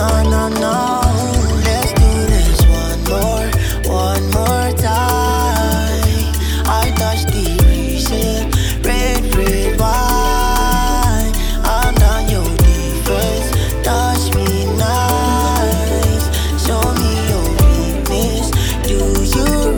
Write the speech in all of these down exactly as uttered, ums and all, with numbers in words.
no, no, no. Let's do this one more, one more time. I touch the reset, red, red wine. I'm not your defense. Touch me nice, show me your weakness. Do you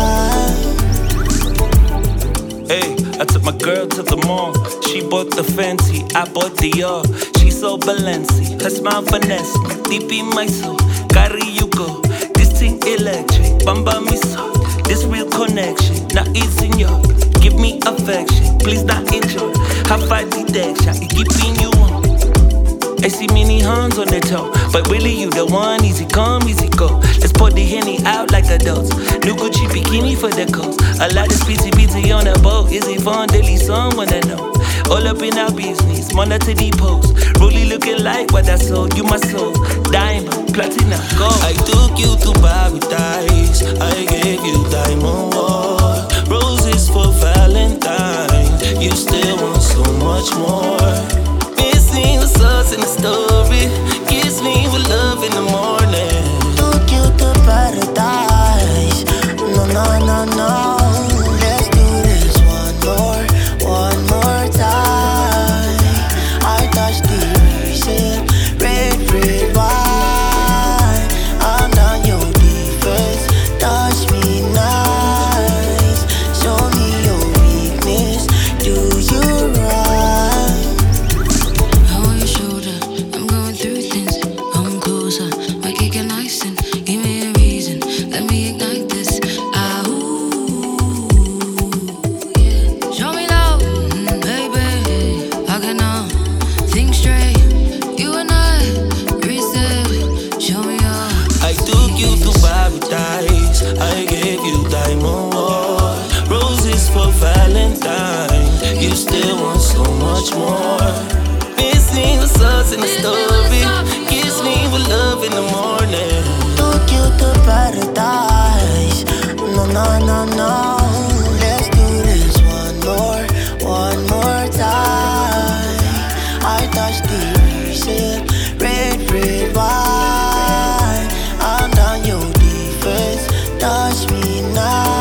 right? Hey, I took my girl to the mall. She bought the fancy, I bought the yard. She so Balenci, her smile finesse me. Deep in my soul, carry you go. This thing electric, bamba me so. This real connection, now it's in your. Give me affection, please not enjoy. Have fight detection, it keeping you on. I see many hands on the toe, but really you the one. Easy come, easy go. Let's pour the Henny out like adults. New Gucci bikini for the coast. A lot of speedy busy on the boat. Is it fun? Daily sun wanna know. All up in our business, money to the post. Really looking like what I sold. You my soul, diamond, platinum, gold. I took you to paradise. I gave you diamond war. Roses for Valentine. You still want so much more. Missing the sauce in the story. Kiss me with love in the morning. Took you to paradise. No, no, no, no. Let's do this one more, one more time. I touch the reset, red, red wine. I'm not your defense. Touch me nice, show me your weakness. Do you right? On your shoulder, I'm going through things. Come closer, my cake and icing. Give me a reason, let me ignite this. Ah, ooh, yeah. Show me love, mm, baby. I can now think straight. You and I, reset. Show me up. I took you to paradise. I gave you diamond war. Roses for Valentine. You still want so much more. Missing the sauce in the story. Kiss me with love in the morning. Took you to paradise. No, no, no, no. Let's do this one more, one more time. I touch the reset, red, red wine. I'm not your defense. Touch me now.